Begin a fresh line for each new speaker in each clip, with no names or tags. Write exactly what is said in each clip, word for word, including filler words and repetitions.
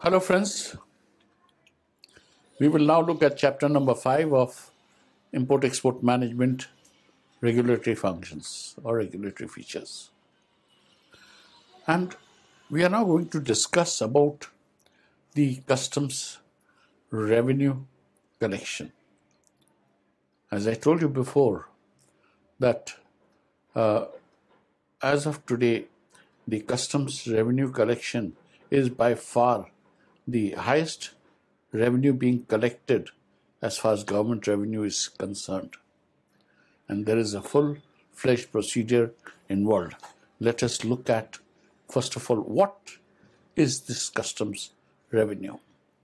Hello friends, we will now look at chapter number five of Import-Export Management Regulatory Functions or Regulatory Features. And we are now going to discuss about the customs revenue collection. As I told you before, that uh, as of today, the customs revenue collection is by far the highest revenue being collected as far as government revenue is concerned. And there is a full-fledged procedure involved. Let us look at, first of all, what is this customs revenue?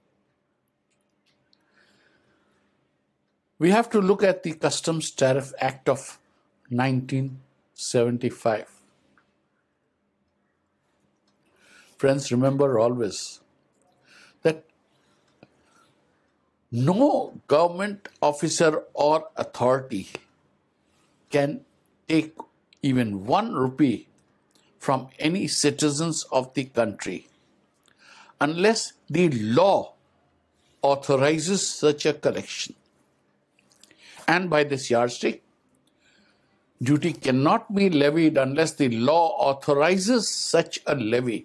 We have to look at the Customs Tariff Act of nineteen seventy-five. Friends, remember always that no government officer or authority can take even one rupee from any citizens of the country unless the law authorizes such a collection. And by this yardstick, duty cannot be levied unless the law authorizes such a levy.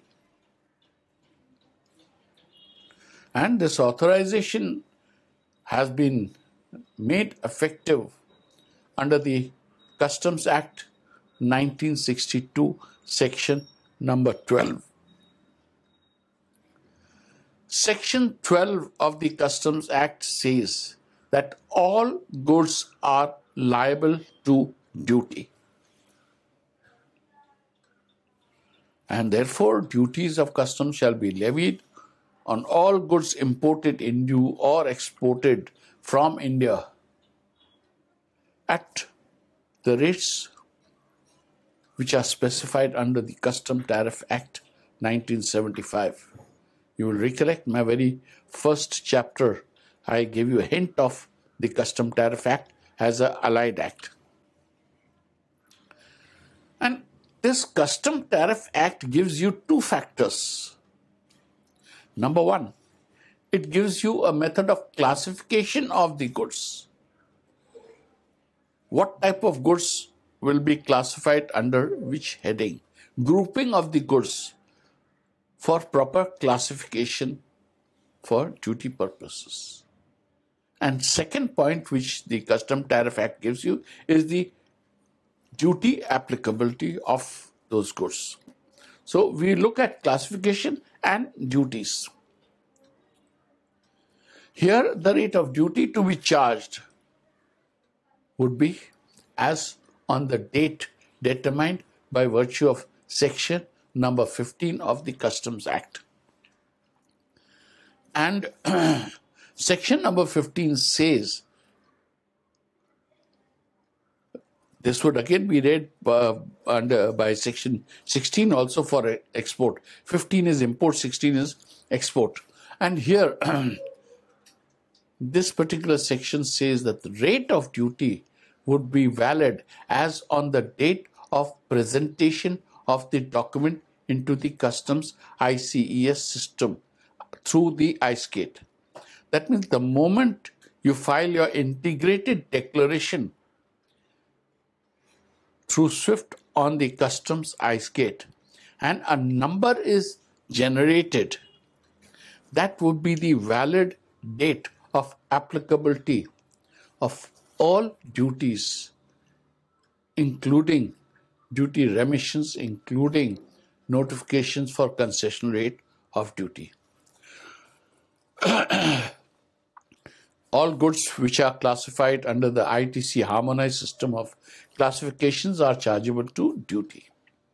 And this authorization has been made effective under the Customs Act nineteen sixty-two, section number twelve. Section twelve of the Customs Act says that all goods are liable to duty. And therefore, duties of customs shall be levied on all goods imported into or exported from India at the rates which are specified under the Custom Tariff Act nineteen seventy-five. You will recollect my very first chapter, I gave you a hint of the Custom Tariff Act as an allied act. And this Custom Tariff Act gives you two factors. Number one, it gives you a method of classification of the goods. What type of goods will be classified under which heading? Grouping of the goods for proper classification for duty purposes. And second point which the Custom Tariff Act gives you is the duty applicability of those goods. So we look at classification and duties. Here the rate of duty to be charged would be as on the date determined by virtue of section number fifteen of the Customs Act. And section number fifteen says, this would again be read uh, under by section sixteen also for export. fifteen is import, sixteen is export. And here, this particular section says that the rate of duty would be valid as on the date of presentation of the document into the customs I C E S system through the iSCATE. That means the moment you file your integrated declaration through SWIFT on the customs iSCATE and a number is generated, that would be the valid date of applicability of all duties, including duty remissions, including notifications for concession rate of duty. All goods which are classified under the I T C harmonized system of classifications are chargeable to duty.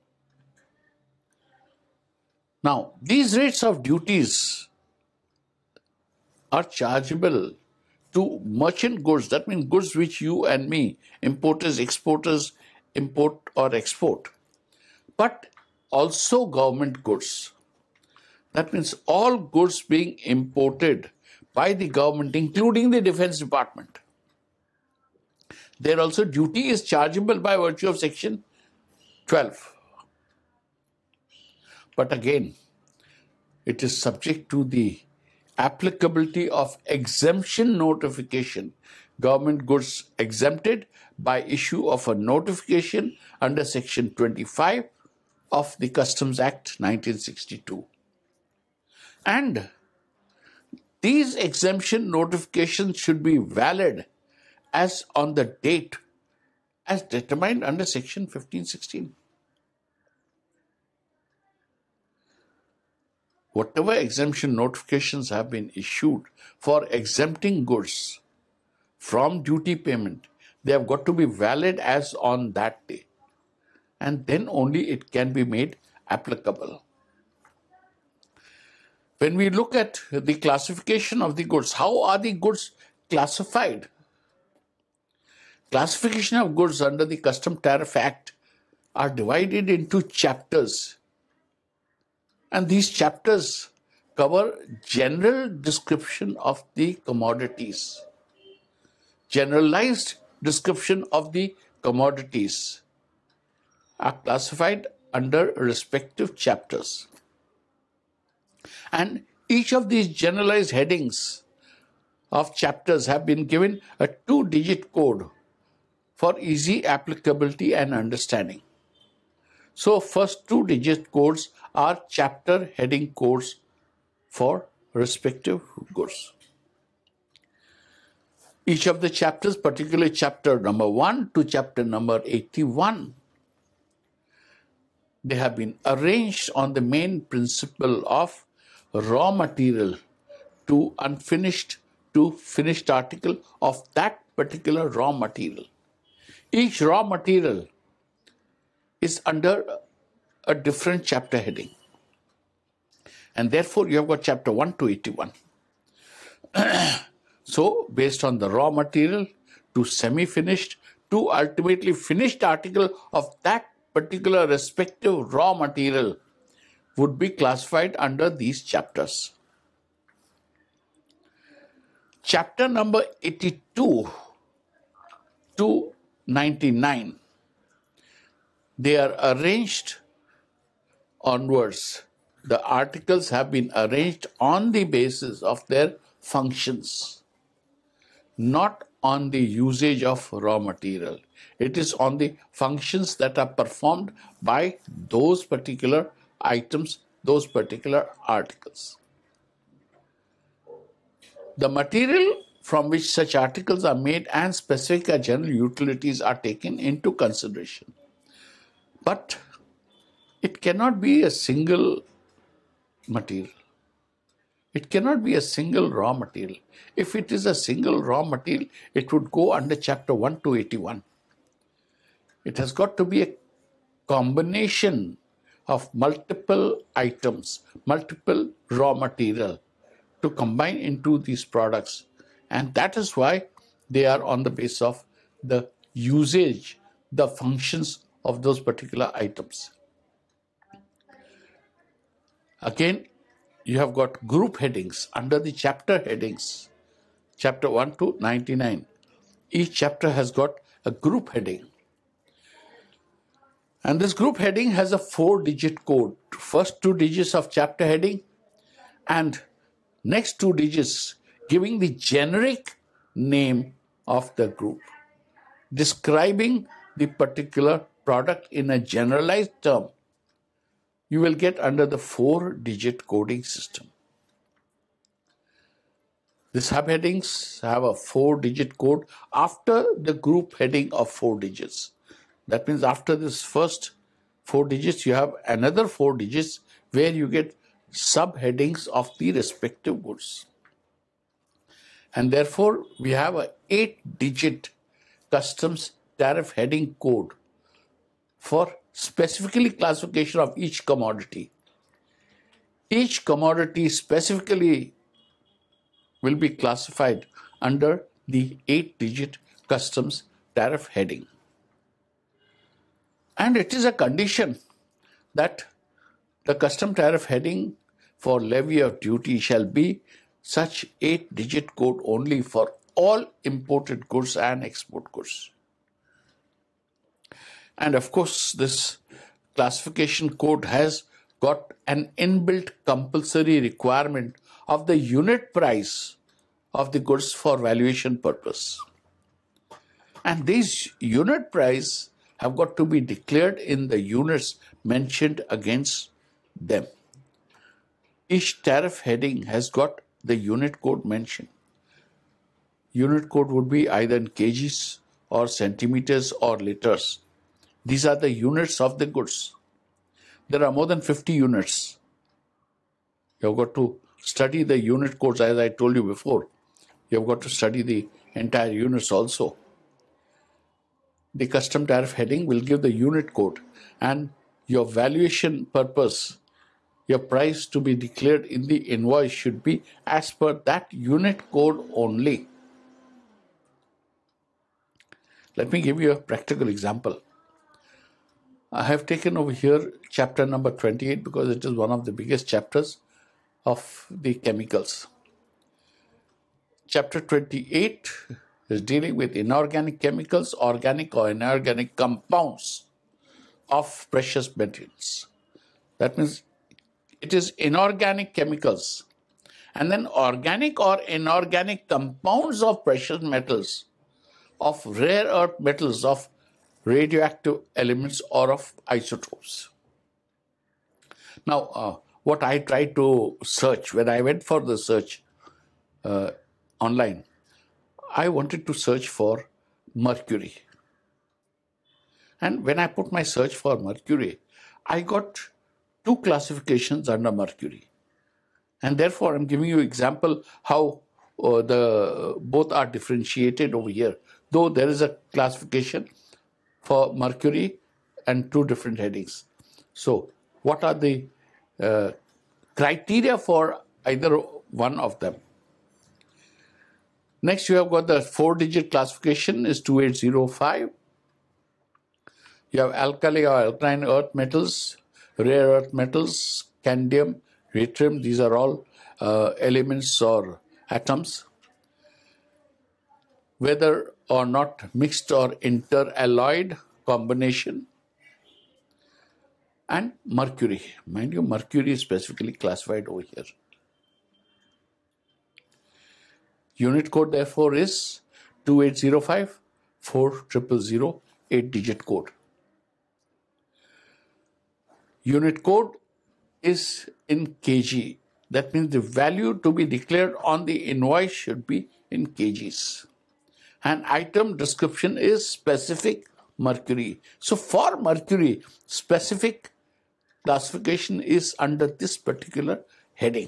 Now, these rates of duties are chargeable to merchant goods. That means goods which you and me, importers, exporters, import or export, but also government goods. That means all goods being imported by the government, including the Defense Department. There also duty is chargeable by virtue of section twelve. But again, it is subject to the applicability of exemption notification. Government goods exempted by issue of a notification under Section twenty-five of the Customs Act nineteen sixty-two. And these exemption notifications should be valid as on the date as determined under Section fifteen sixteen. Whatever exemption notifications have been issued for exempting goods from duty payment, they have got to be valid as on that day. And then only it can be made applicable. When we look at the classification of the goods, how are the goods classified? Classification of goods under the Custom Tariff Act are divided into chapters. And these chapters cover general description of the commodities, generalized description of the commodities are classified under respective chapters. And each of these generalized headings of chapters have been given a two-digit code for easy applicability and understanding. So first two digit codes are chapter heading codes for respective goods. Each of the chapters, particularly chapter number one to chapter number eighty-one, they have been arranged on the main principle of raw material to unfinished to finished article of that particular raw material. Each raw material is under a different chapter heading. And therefore, you have got chapter one to eighty-one. So, based on the raw material to semi-finished to ultimately finished article of that particular respective raw material would be classified under these chapters. Chapter number eighty-two to ninety-nine. They are arranged onwards. The articles have been arranged on the basis of their functions, not on the usage of raw material. It is on the functions that are performed by those particular items, those particular articles. The material from which such articles are made and specific or general utilities are taken into consideration. But it cannot be a single material. It cannot be a single raw material. If it is a single raw material, it would go under chapter one to eighty-one. It has got to be a combination of multiple items, multiple raw material to combine into these products. And that is why they are on the basis of the usage, the functions of those particular items. Again, you have got group headings under the chapter headings, chapter one to ninety-nine. Each chapter has got a group heading. And this group heading has a four-digit code. First two digits of chapter heading and next two digits giving the generic name of the group, describing the particular product in a generalized term. You will get under the four-digit coding system. The subheadings have a four-digit code after the group heading of four digits. That means after this first four digits, you have another four digits where you get subheadings of the respective goods. And therefore, we have an eight-digit customs tariff heading code for specifically classification of each commodity. Each commodity specifically will be classified under the eight-digit customs tariff heading. And it is a condition that the custom tariff heading for levy of duty shall be such eight-digit code only for all imported goods and export goods. And of course, this classification code has got an inbuilt compulsory requirement of the unit price of the goods for valuation purpose. And these unit price have got to be declared in the units mentioned against them. Each tariff heading has got the unit code mentioned. Unit code would be either in kgs or centimeters or liters. These are the units of the goods. There are more than fifty units. You've got to study the unit codes, as I told you before. You've got to study the entire units also. The custom tariff heading will give the unit code, and your valuation purpose, your price to be declared in the invoice should be as per that unit code only. Let me give you a practical example. I have taken over here chapter number twenty-eight because it is one of the biggest chapters of the chemicals. Chapter twenty-eight is dealing with inorganic chemicals, organic or inorganic compounds of precious metals. That means it is inorganic chemicals and then organic or inorganic compounds of precious metals, of rare earth metals, of radioactive elements or of isotopes. Now, uh, what I tried to search, when I went for the search uh, online, I wanted to search for mercury. And when I put my search for mercury, I got two classifications under mercury. And therefore, I'm giving you an example how uh, the both are differentiated over here, though there is a classification for mercury and two different headings. So, what are the uh, criteria for either one of them? Next, you have got the four-digit classification is two eight zero five. You have alkali or alkaline earth metals, rare earth metals, scandium, yttrium. These are all uh, elements or atoms. Whether or not mixed or interalloyed combination. And mercury. Mind you, mercury is specifically classified over here. Unit code therefore is two eight zero five four zero zero zero, eight-digit code. Unit code is in kg. That means the value to be declared on the invoice should be in kgs. And item description is specific mercury. So for mercury, specific classification is under this particular heading.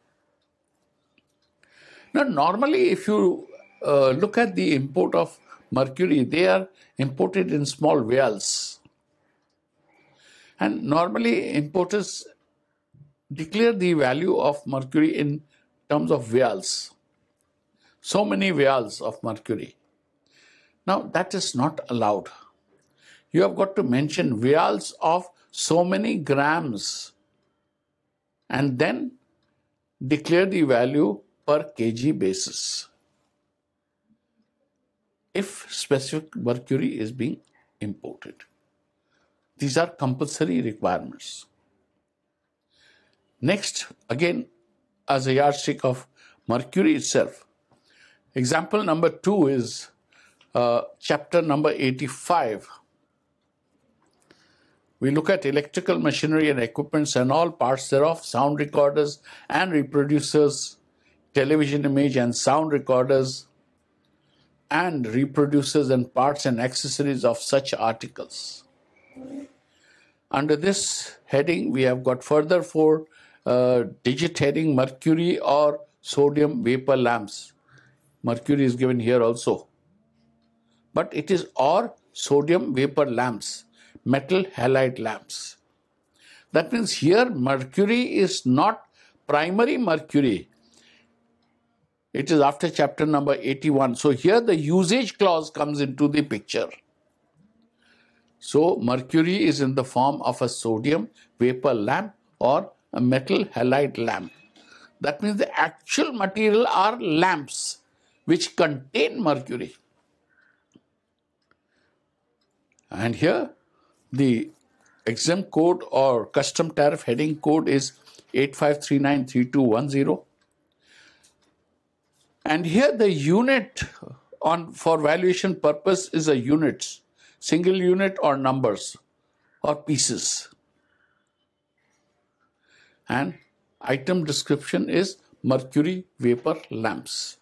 Now, normally, if you uh, look at the import of mercury, they are imported in small vials. And normally, importers declare the value of mercury in terms of vials. So many vials of mercury. Now, that is not allowed. You have got to mention vials of so many grams and then declare the value per kg basis if specific mercury is being imported. These are compulsory requirements. Next, again, as a yardstick of mercury itself, example number two is uh, chapter number eighty-five. We look at electrical machinery and equipments and all parts thereof, sound recorders and reproducers, television image and sound recorders, and reproducers and parts and accessories of such articles. Under this heading, we have got further four uh, digit heading, mercury or sodium vapor lamps. Mercury is given here also. But it is or sodium vapor lamps, metal halide lamps. That means here mercury is not primary mercury. It is after chapter number eighty-one. So here the usage clause comes into the picture. So mercury is in the form of a sodium vapor lamp or a metal halide lamp. That means the actual material are lamps which contain mercury. And here the exempt code or custom tariff heading code is eight five three nine three two one zero. And here the unit on for valuation purpose is a units, single unit or numbers or pieces. And item description is mercury vapor lamps.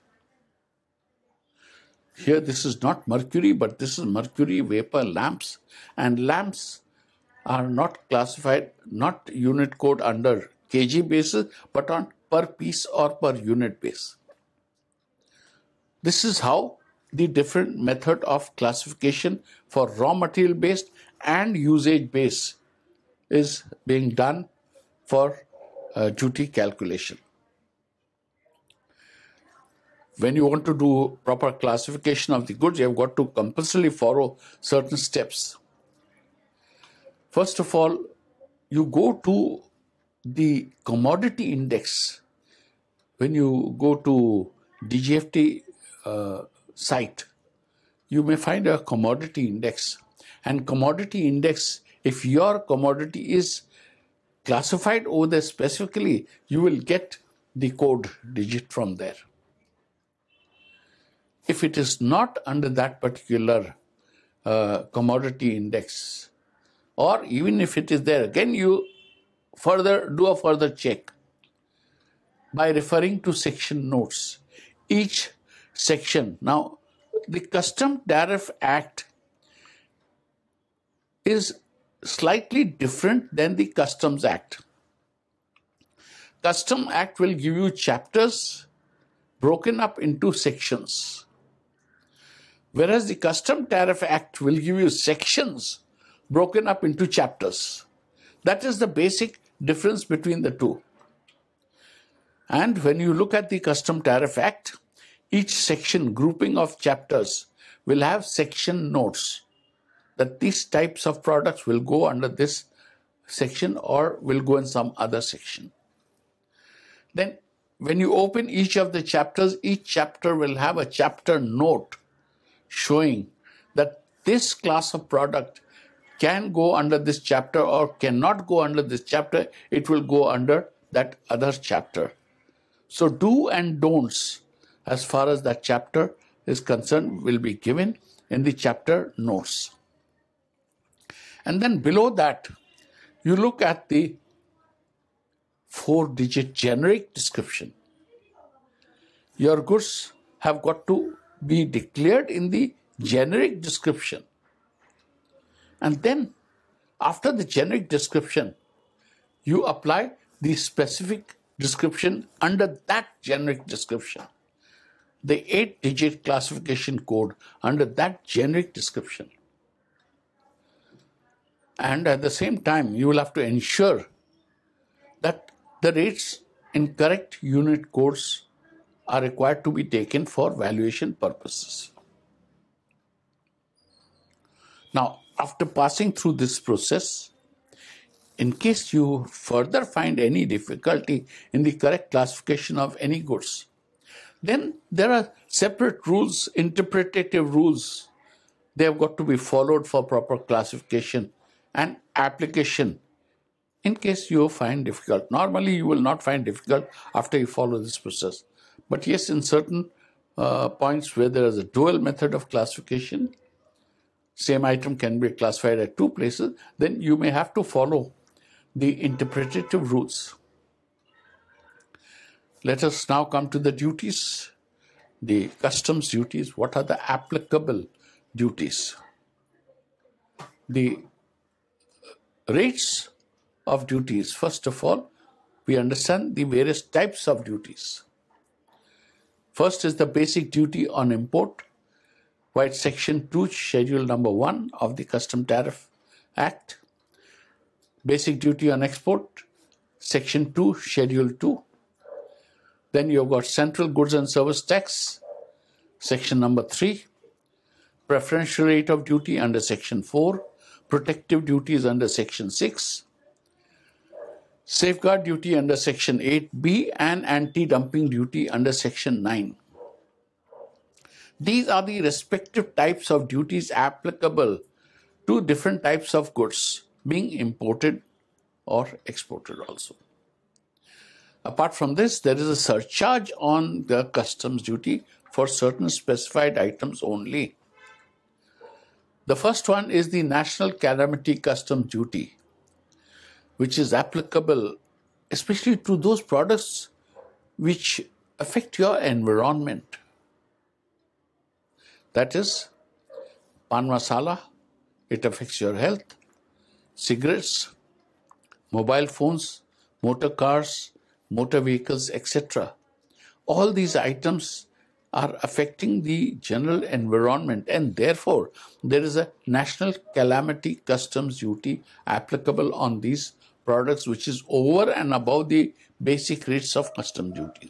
Here this is not mercury, but this is mercury vapor lamps, and lamps are not classified, not unit code under kg basis, but on per piece or per unit base. This is how the different method of classification for raw material based and usage based is being done for uh, duty calculation. When you want to do proper classification of the goods, you have got to compulsorily follow certain steps. First of all, you go to the commodity index. When you go to D G F T uh, site, you may find a commodity index. And commodity index, if your commodity is classified over there specifically, you will get the code digit from there. If it is not under that particular uh, commodity index, or even if it is there, again you further do a further check by referring to section notes. Each section. Now, the Custom Tariff Act is slightly different than the Customs Act. Custom Act will give you chapters broken up into sections, whereas the Custom Tariff Act will give you sections broken up into chapters. That is the basic difference between the two. And when you look at the Custom Tariff Act, each section grouping of chapters will have section notes that these types of products will go under this section or will go in some other section. Then when you open each of the chapters, each chapter will have a chapter note showing that this class of product can go under this chapter or cannot go under this chapter. It will go under that other chapter. So do and don'ts as far as that chapter is concerned will be given in the chapter notes. And then below that, you look at the four-digit generic description. Your goods have got to be declared in the generic description. And then, after the generic description, you apply the specific description under that generic description. The eight-digit classification code under that generic description. And at the same time, you will have to ensure that the rates in correct unit codes are required to be taken for valuation purposes. Now, after passing through this process, in case you further find any difficulty in the correct classification of any goods, then there are separate rules, interpretative rules. They have got to be followed for proper classification and application in case you find difficult. Normally, you will not find difficult after you follow this process. But yes, in certain uh, points where there is a dual method of classification, same item can be classified at two places, then you may have to follow the interpretative rules. Let us now come to the duties, the customs duties. What are the applicable duties? The rates of duties. First of all, we understand the various types of duties. First is the basic duty on import, via Section two, Schedule number one of the Custom Tariff Act. Basic duty on export, Section two, Schedule two. Then you've got Central Goods and Service Tax, Section number three. Preferential rate of duty under Section four. Protective duties under Section six. Safeguard duty under Section eight B and anti-dumping duty under Section nine. These are the respective types of duties applicable to different types of goods. being imported or exported also. Apart from this, there is a surcharge on the customs duty for certain specified items only. The first one is the National Calamity Customs Duty, which is applicable especially to those products which affect your environment. That is, pan masala, it affects your health, cigarettes, mobile phones, motor cars, motor vehicles, et cetera. All these items are affecting the general environment, and therefore there is a National Calamity Customs Duty applicable on these products, which is over and above the basic rates of customs duty.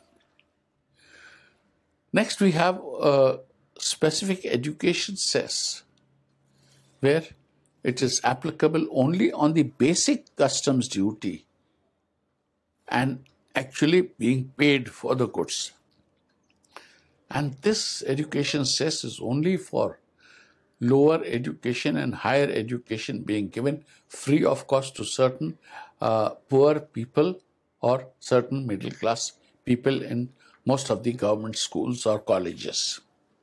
Next, we have a specific education cess, where it is applicable only on the basic customs duty and actually being paid for the goods. And this education cess is only for lower education and higher education being given free of cost to certain uh, poor people or certain middle class people in most of the government schools or colleges.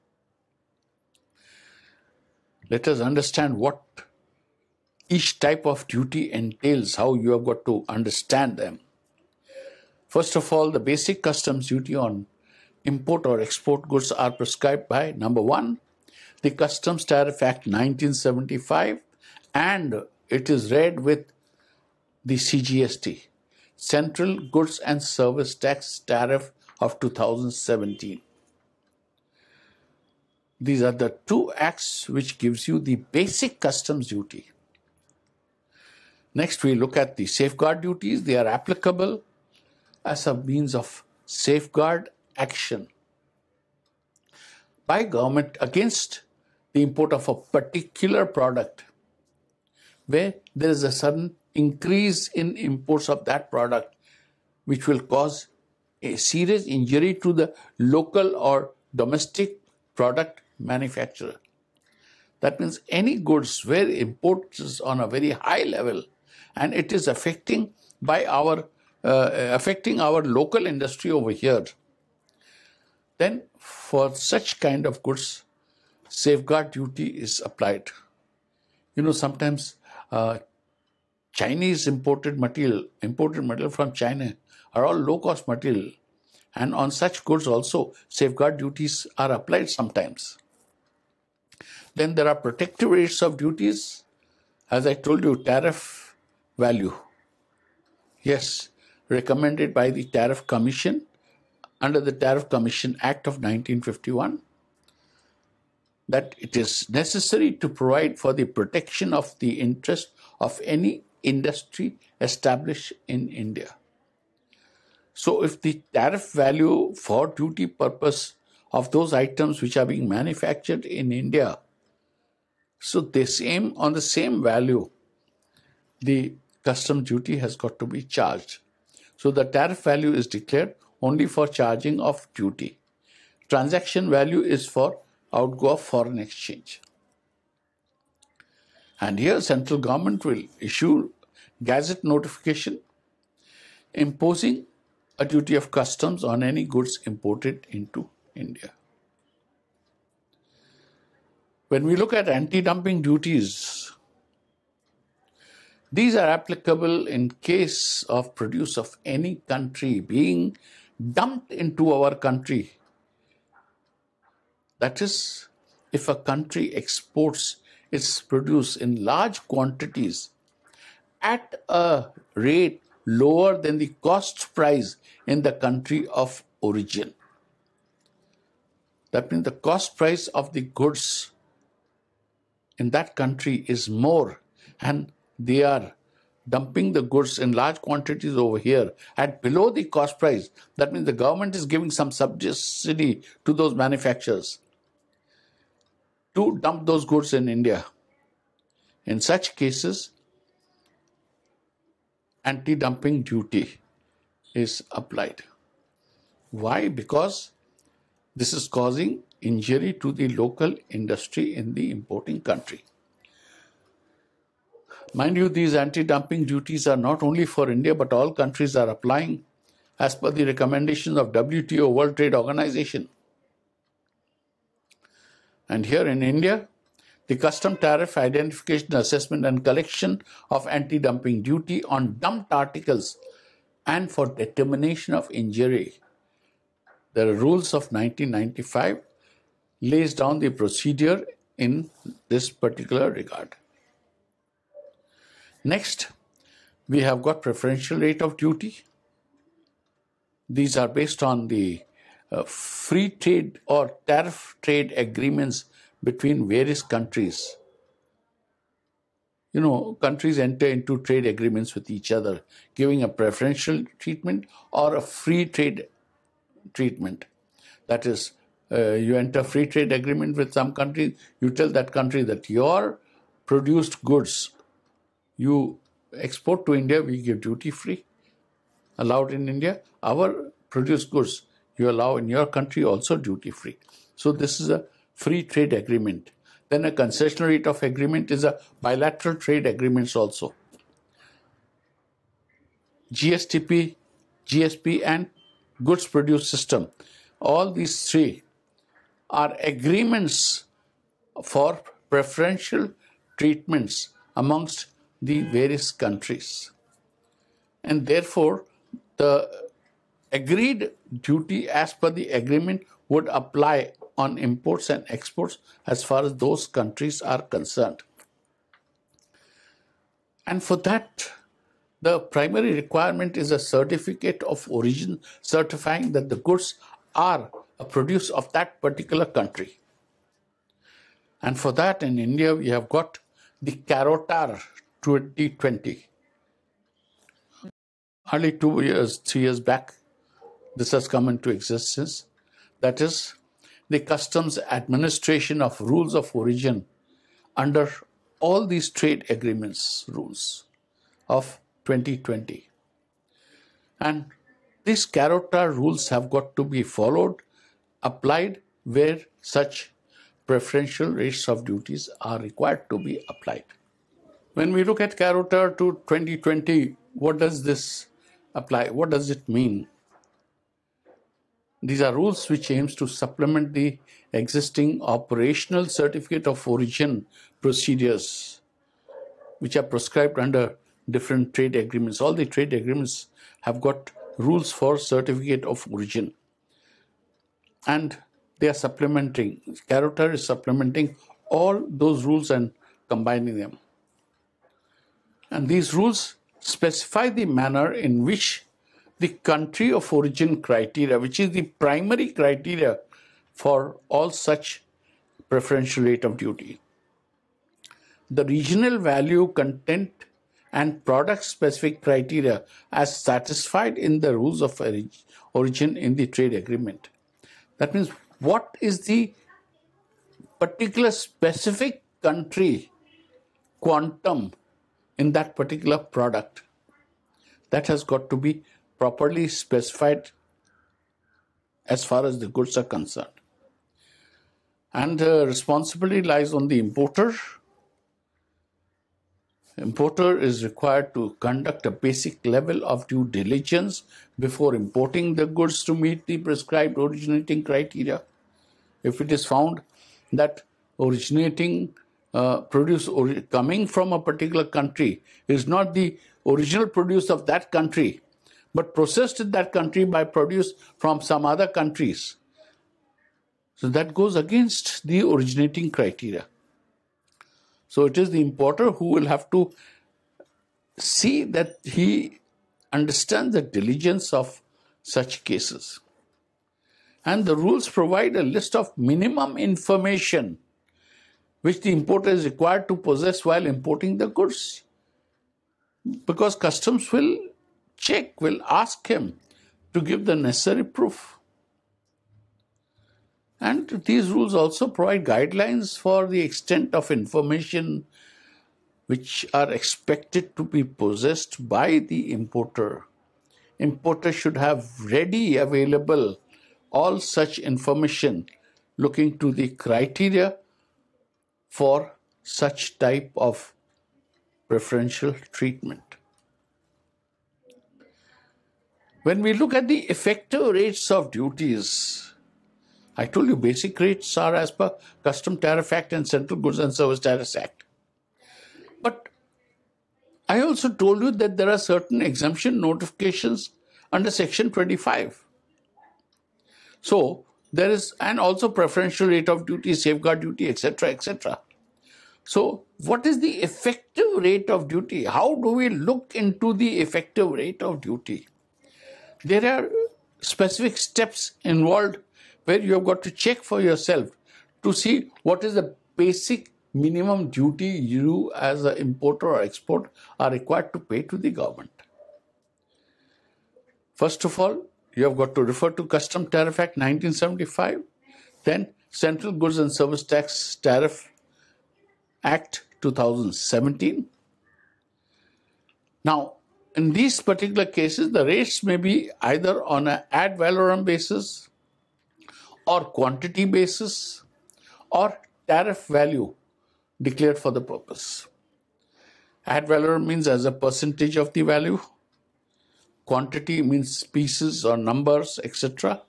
Let us understand what each type of duty entails, how you have got to understand them. First of all, the basic customs duty on import or export goods are prescribed by, number one, the Customs Tariff Act nineteen seventy-five, and it is read with the C G S T, Central Goods and Service Tax Tariff of two thousand seventeen. These are the two acts which gives you the basic customs duty. Next, we look at the safeguard duties. They are applicable as a means of safeguard action by government against the import of a particular product where there is a sudden increase in imports of that product which will cause a serious injury to the local or domestic product manufacturer. That means any goods where import is on a very high level and it is affecting by our uh, affecting our local industry over here, then for such kind of goods, safeguard duty is applied. You know, sometimes uh, Chinese imported material, imported material from China are all low-cost material, and on such goods also safeguard duties are applied sometimes. Then there are protective rates of duties. As I told you, tariff value. Yes, recommended by the Tariff Commission under the Tariff Commission Act of nineteen fifty-one, that it is necessary to provide for the protection of the interest of any industry established in India. So if the tariff value for duty purpose of those items which are being manufactured in India, so the same on the same value, the custom duty has got to be charged. So the tariff value is declared only for charging of duty. Transaction value is for outgo of foreign exchange. And here central government will issue gazette notification imposing a duty of customs on any goods imported into India. When we look at anti-dumping duties, these are applicable in case of produce of any country being dumped into our country. That is, if a country exports its produce in large quantities at a rate lower than the cost price in the country of origin. That means the cost price of the goods in that country is more, and they are dumping the goods in large quantities over here at below the cost price. That means the government is giving some subsidy to those manufacturers to dump those goods in India. In such cases, anti-dumping duty is applied. Why? Because this is causing injury to the local industry in the importing country. Mind you, these anti-dumping duties are not only for India, but all countries are applying as per the recommendations of W T O, World Trade Organization. And here in India, the custom tariff identification, assessment and collection of anti-dumping duty on dumped articles and for determination of injury. The rules of nineteen ninety-five lays down the procedure in this particular regard. Next, we have got preferential rate of duty. These are based on the uh, free trade or tariff trade agreements between various countries. You know, countries enter into trade agreements with each other, giving a preferential treatment or a free trade treatment. That is, uh, you enter free trade agreement with some country, you tell that country that your produced goods you export to India, we give duty free, allowed in India. Our produced goods you allow in your country also duty free. So this is a free trade agreement. Then a concessional rate of agreement is a bilateral trade agreements also. G S T P, G S P and goods produced system. All these three are agreements for preferential treatments amongst the various countries. And therefore, the agreed duty as per the agreement would apply on imports and exports as far as those countries are concerned. And for that, the primary requirement is a certificate of origin certifying that the goods are a produce of that particular country. And for that, in India, we have got the Carotar twenty twenty. Hardly two years, three years back, this has come into existence. That is the Customs Administration of Rules of Origin under all these trade agreements rules of twenty twenty. And these Carotar rules have got to be followed, applied where such preferential rates of duties are required to be applied. When we look at Carotar to twenty twenty, what does this apply? What does it mean? These are rules which aims to supplement the existing operational certificate of origin procedures which are prescribed under different trade agreements. All the trade agreements have got rules for certificate of origin. And they are supplementing, Carotar is supplementing all those rules and combining them. And these rules specify the manner in which the country of origin criteria, which is the primary criteria for all such preferential rate of duty, the regional value, content, and product-specific criteria as satisfied in the rules of origin in the trade agreement. That means what is the particular specific country quantum in that particular product. That has got to be properly specified as far as the goods are concerned. And uh, responsibility lies on the importer. Importer is required to conduct a basic level of due diligence before importing the goods to meet the prescribed originating criteria. If it is found that originating uh, produce or coming from a particular country is not the original produce of that country, but processed in that country by produce from some other countries, so that goes against the originating criteria. So it is the importer who will have to see that he understands the diligence of such cases. And the rules provide a list of minimum information which the importer is required to possess while importing the goods. Because customs will check, will ask him to give the necessary proof. And these rules also provide guidelines for the extent of information which are expected to be possessed by the importer. Importer should have ready available all such information looking to the criteria for such type of preferential treatment. When we look at the effective rates of duties, I told you basic rates are as per Custom Tariff Act and Central Goods and Service Tariff Act. But I also told you that there are certain exemption notifications under Section twenty-five. So there is, and also preferential rate of duty, safeguard duty, et cetera, et cetera. So what is the effective rate of duty? How do we look into the effective rate of duty? There are specific steps involved where you have got to check for yourself to see what is the basic minimum duty you as an importer or export are required to pay to the government. First of all, you have got to refer to Custom Tariff Act nineteen seventy-five, then Central Goods and Service Tax Tariff Act two thousand seventeen. Now, in these particular cases, the rates may be either on an ad valorem basis or quantity basis or tariff value declared for the purpose. Ad valorem means as a percentage of the value. Quantity means pieces or numbers, et cetera.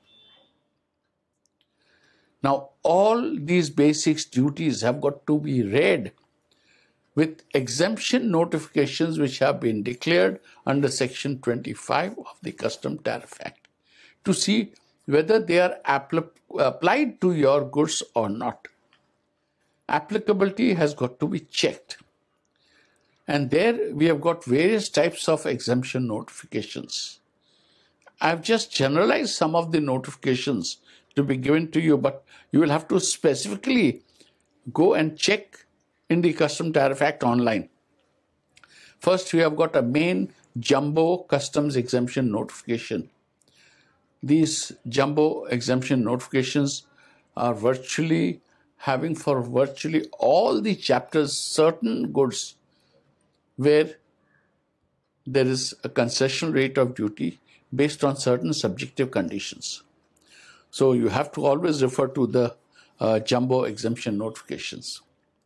Now, all these basic duties have got to be read with exemption notifications which have been declared under Section twenty-five of the Custom Tariff Act to see whether they are appl- applied to your goods or not. Applicability has got to be checked. And there we have got various types of exemption notifications. I've just generalized some of the notifications to be given to you, but you will have to specifically go and check in the Custom Tariff Act online. First, we have got a main jumbo customs exemption notification. These jumbo exemption notifications are virtually having for virtually all the chapters certain goods where there is a concession rate of duty based on certain subjective conditions. So you have to always refer to the uh, jumbo exemption notifications.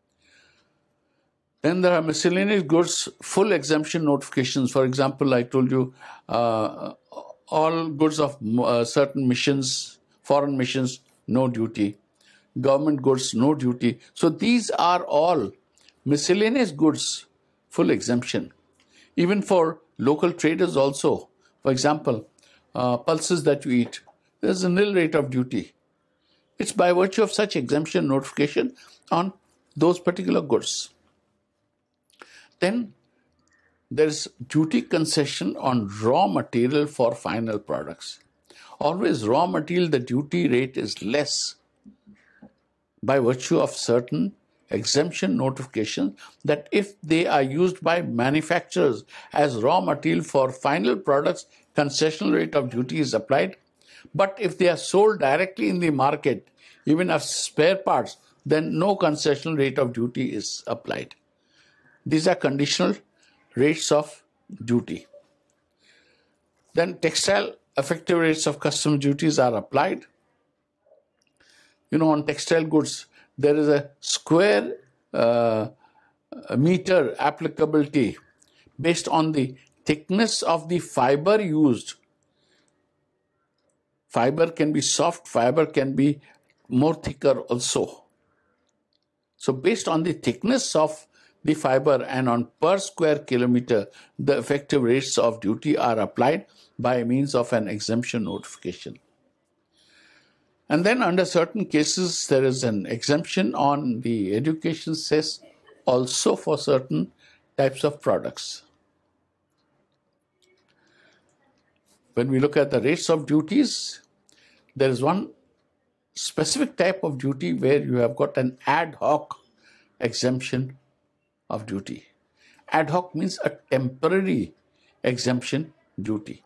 Then there are miscellaneous goods full exemption notifications. For example, I told you uh, all goods of uh, certain missions, foreign missions, no duty. Government goods, no duty. So these are all miscellaneous goods, full exemption. Even for local traders also. For example, uh, pulses that you eat, there's a nil rate of duty. It's by virtue of such exemption notification on those particular goods. Then there's duty concession on raw material for final products. Always raw material, the duty rate is less by virtue of certain exemption notification that if they are used by manufacturers as raw material for final products, concessional rate of duty is applied. But if they are sold directly in the market, even as spare parts, then no concessional rate of duty is applied. These are conditional rates of duty. Then textile effective rates of customs duties are applied. You know, on textile goods, there is a square uh, meter applicability based on the thickness of the fiber used. Fiber can be soft, fiber can be more thicker also. So based on the thickness of the fiber and on per square kilometer, the effective rates of duty are applied by means of an exemption notification. And then under certain cases, there is an exemption on the education cess also for certain types of products. When we look at the rates of duties, there is one specific type of duty where you have got an ad hoc exemption of duty. Ad hoc means a temporary exemption duty.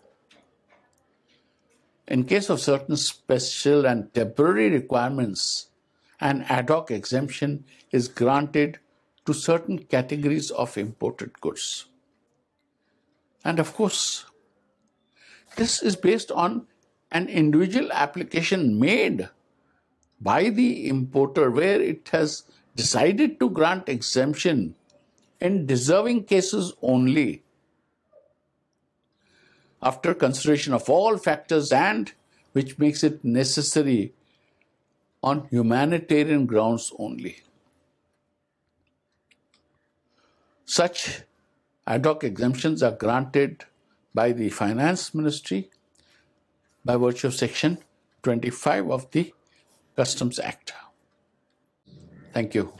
In case of certain special and temporary requirements, an ad hoc exemption is granted to certain categories of imported goods. And of course, this is based on an individual application made by the importer where it has decided to grant exemption in deserving cases only, after consideration of all factors and which makes it necessary on humanitarian grounds only. Such ad hoc exemptions are granted by the Finance Ministry by virtue of Section twenty-five of the Customs Act. Thank you.